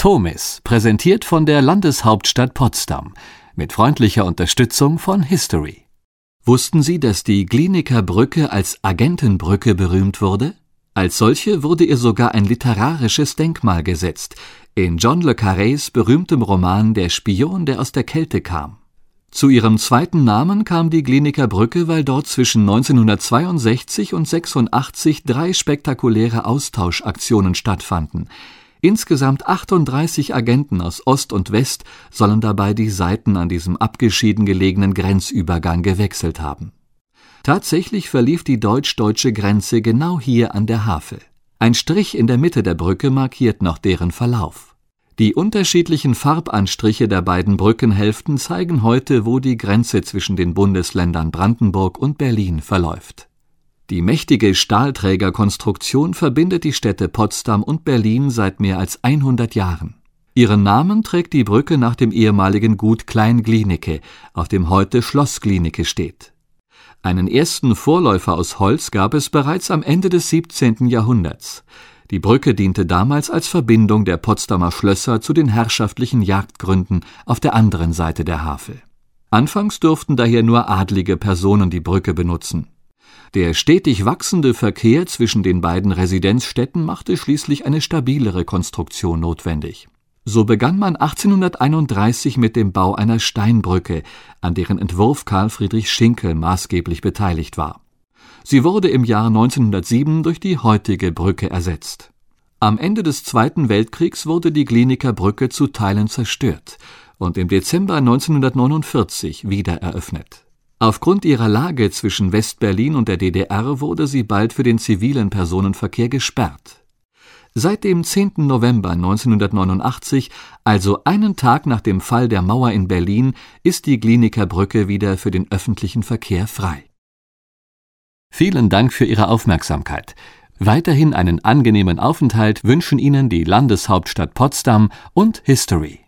Tomis, präsentiert von der Landeshauptstadt Potsdam, mit freundlicher Unterstützung von History. Wussten Sie, dass die Glienicke Brücke als Agentenbrücke berühmt wurde? Als solche wurde ihr sogar ein literarisches Denkmal gesetzt, in John le Carrés berühmtem Roman »Der Spion, der aus der Kälte kam«. Zu ihrem zweiten Namen kam die Glienicke Brücke, weil dort zwischen 1962 und 1986 3 spektakuläre Austauschaktionen stattfanden. Insgesamt 38 Agenten aus Ost und West sollen dabei die Seiten an diesem abgeschieden gelegenen Grenzübergang gewechselt haben. Tatsächlich verlief die deutsch-deutsche Grenze genau hier an der Havel. Ein Strich in der Mitte der Brücke markiert noch deren Verlauf. Die unterschiedlichen Farbanstriche der beiden Brückenhälften zeigen heute, wo die Grenze zwischen den Bundesländern Brandenburg und Berlin verläuft. Die mächtige Stahlträgerkonstruktion verbindet die Städte Potsdam und Berlin seit mehr als 100 Jahren. Ihren Namen trägt die Brücke nach dem ehemaligen Gut Klein-Glienicke, auf dem heute Schloss Glienicke steht. Einen ersten Vorläufer aus Holz gab es bereits am Ende des 17. Jahrhunderts. Die Brücke diente damals als Verbindung der Potsdamer Schlösser zu den herrschaftlichen Jagdgründen auf der anderen Seite der Havel. Anfangs durften daher nur adlige Personen die Brücke benutzen. Der stetig wachsende Verkehr zwischen den beiden Residenzstädten machte schließlich eine stabilere Konstruktion notwendig. So begann man 1831 mit dem Bau einer Steinbrücke, an deren Entwurf Karl Friedrich Schinkel maßgeblich beteiligt war. Sie wurde im Jahr 1907 durch die heutige Brücke ersetzt. Am Ende des Zweiten Weltkriegs wurde die Glienicke Brücke zu Teilen zerstört und im Dezember 1949 wieder eröffnet. Aufgrund ihrer Lage zwischen West-Berlin und der DDR wurde sie bald für den zivilen Personenverkehr gesperrt. Seit dem 10. November 1989, also einen Tag nach dem Fall der Mauer in Berlin, ist die Glienicke Brücke wieder für den öffentlichen Verkehr frei. Vielen Dank für Ihre Aufmerksamkeit. Weiterhin einen angenehmen Aufenthalt wünschen Ihnen die Landeshauptstadt Potsdam und History.